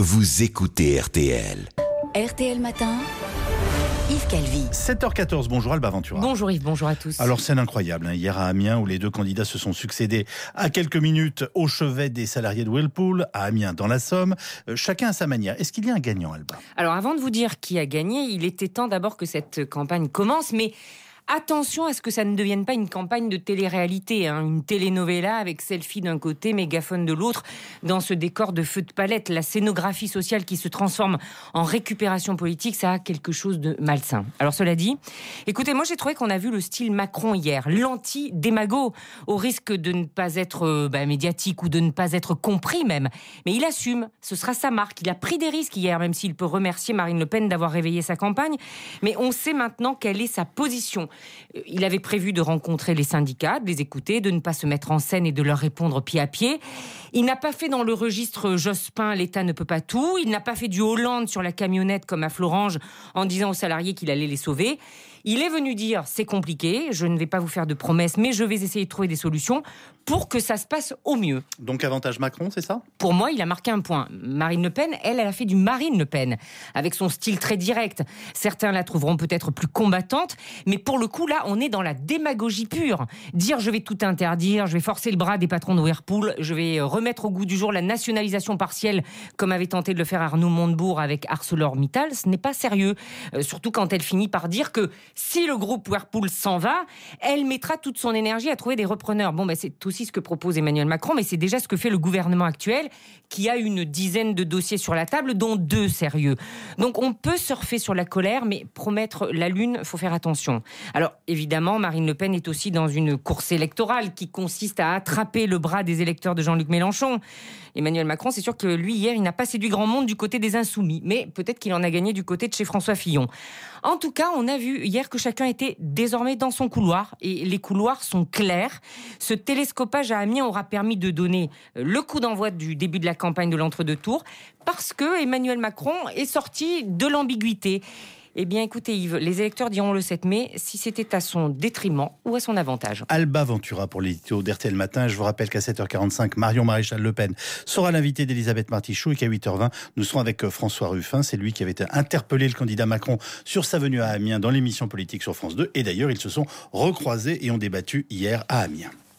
vous écoutez RTL. RTL Matin, Yves Calvi. 7h14, bonjour Alba Ventura. Bonjour Yves, bonjour à tous. Alors scène incroyable, hier à Amiens où les deux candidats se sont succédés à quelques minutes au chevet des salariés de Whirlpool, à Amiens dans la Somme, chacun à sa manière. Est-ce qu'il y a un gagnant, Alba ? Alors avant de vous dire qui a gagné, il était temps d'abord que cette campagne commence, mais attention à ce que ça ne devienne pas une campagne de télé-réalité, une telenovela avec selfie d'un côté, mégaphone de l'autre, dans ce décor de feu de palette. La scénographie sociale qui se transforme en récupération politique, ça a quelque chose de malsain. Alors cela dit, écoutez, moi j'ai trouvé qu'on a vu le style Macron hier, l'anti-démago, au risque de ne pas être médiatique ou de ne pas être compris même. Mais il assume, ce sera sa marque. Il a pris des risques hier, même s'il peut remercier Marine Le Pen d'avoir réveillé sa campagne. Mais on sait maintenant quelle est sa position. Il avait prévu de rencontrer les syndicats, de les écouter, de ne pas se mettre en scène et de leur répondre pied à pied. Il n'a pas fait dans le registre Jospin, l'État ne peut pas tout. Il n'a pas fait du Hollande sur la camionnette comme à Florange en disant aux salariés qu'il allait les sauver. Il est venu dire, c'est compliqué, je ne vais pas vous faire de promesses, mais je vais essayer de trouver des solutions pour que ça se passe au mieux. Donc avantage Macron, c'est ça ? Pour moi, il a marqué un point. Marine Le Pen, elle a fait du Marine Le Pen, avec son style très direct. Certains la trouveront peut-être plus combattante, mais pour le coup, là, on est dans la démagogie pure. Dire, je vais tout interdire, je vais forcer le bras des patrons de Whirlpool, je vais remettre au goût du jour la nationalisation partielle, comme avait tenté de le faire Arnaud Montebourg avec ArcelorMittal, ce n'est pas sérieux. Surtout quand elle finit par dire que si le groupe Whirlpool s'en va, elle mettra toute son énergie à trouver des repreneurs. Bon, c'est aussi ce que propose Emmanuel Macron, mais c'est déjà ce que fait le gouvernement actuel, qui a une dizaine de dossiers sur la table, dont 2 sérieux. Donc on peut surfer sur la colère, mais promettre la lune, faut faire attention. Alors évidemment, Marine Le Pen est aussi dans une course électorale qui consiste à attraper le bras des électeurs de Jean-Luc Mélenchon. Emmanuel Macron, c'est sûr que lui, hier, il n'a pas séduit grand monde du côté des Insoumis, mais peut-être qu'il en a gagné du côté de chez François Fillon. En tout cas, on a vu hier que chacun était désormais dans son couloir, et les couloirs sont clairs. Ce télescopage à Amiens aura permis de donner le coup d'envoi du début de la campagne de l'entre-deux tours, parce que Emmanuel Macron est sorti de l'ambiguïté. Eh bien, écoutez Yves, les électeurs diront le 7 mai si c'était à son détriment ou à son avantage. Alba Ventura pour l'édito d'RTL Matin. Je vous rappelle qu'à 7h45, Marion Maréchal Le Pen sera l'invité d'Elisabeth Martichoux et qu'à 8h20, nous serons avec François Ruffin. C'est lui qui avait interpellé le candidat Macron sur sa venue à Amiens dans l'émission politique sur France 2. Et d'ailleurs, ils se sont recroisés et ont débattu hier à Amiens.